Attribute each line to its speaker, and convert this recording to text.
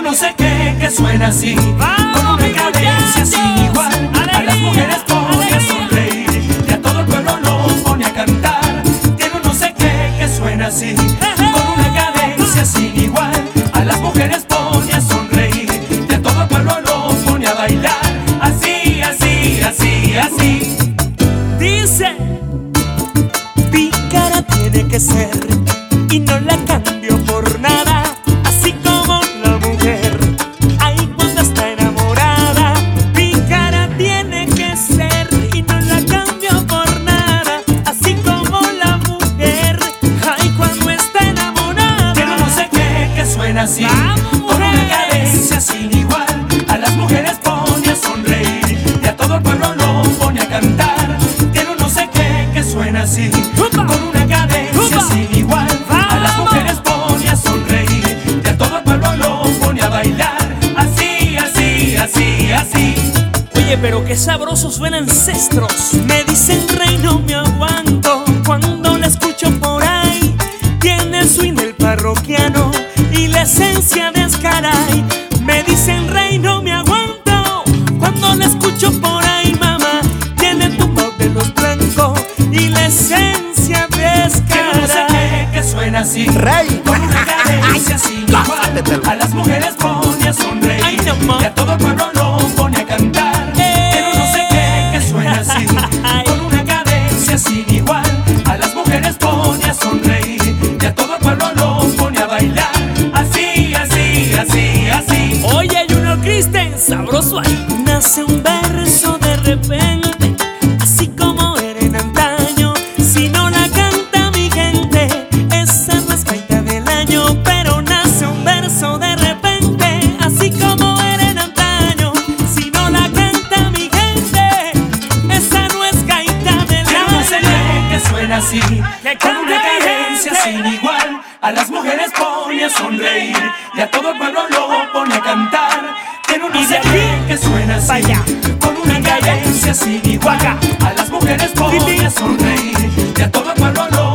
Speaker 1: no sé qué que suena así, con una cadencia sin igual. A las mujeres pone a sonreír y a todo el pueblo lo pone a cantar. Tiene un no sé qué que suena así, con una cadencia sin igual. A las mujeres pone a sonreír y a todo el pueblo lo pone a bailar. Así, así, así, así.
Speaker 2: Dice, pícara tiene que ser y no la cambio por nada. Así como la mujer, ahí cuando está enamorada. Pícara tiene que ser y no la cambio por nada. Así como la mujer, ahí cuando está enamorada.
Speaker 1: Tiene un no sé qué que suena así, con una cadencia sin igual. A las mujeres pone a sonreír y a todo el pueblo lo pone a cantar. Tiene un no sé qué que suena así, con una cadencia sin igual. A las mujeres pone a sonreír y a todo el pueblo lo pone a bailar. Así, así, así, así.
Speaker 2: Oye, pero qué sabroso suena Ancestros. Me dicen rey, no me aguanto cuando la escucho por ahí. Tiene el swing del parroquiano y la esencia de Escaray. Me dicen rey, no me aguanto cuando la escucho por ahí, mamá. Tiene tu pop de los blancos y la esencia de
Speaker 1: Tiene un no sé
Speaker 2: Escaray.
Speaker 1: qué que suena así,
Speaker 3: Rey.
Speaker 1: con una cadencia sin igual. A las mujeres pone a sonreír
Speaker 2: Ay, no, ma.
Speaker 1: y a todo el pueblo lo pone a cantar. Tiene un no sé qué que suena así, con una cadencia sin igual. A las mujeres pone a sonreír y a todo el pueblo lo pone a bailar. Así, así, así, así.
Speaker 2: Oye, Junior Kristen, sabroso ahí. Nace un verso de repente, así como era en antaño. Si no la canta mi gente, esa no es gaita del año. Pero nace un verso de repente, así como era en antaño. Si no la canta mi gente, esa no es gaita del
Speaker 1: Tiene un no sé
Speaker 2: año.
Speaker 1: qué que suena así,
Speaker 2: Que
Speaker 1: con una
Speaker 2: cante
Speaker 1: cadencia
Speaker 2: gente.
Speaker 1: sin igual. A las mujeres pone a sonreír y a todo el pueblo lo pone a cantar. Tiene un no
Speaker 2: Y
Speaker 1: sé
Speaker 2: de aquí
Speaker 1: qué que suena así,
Speaker 2: pa' allá.
Speaker 1: con una cadencia sin igual. A las mujeres pone a sonreír y a todo el pueblo lo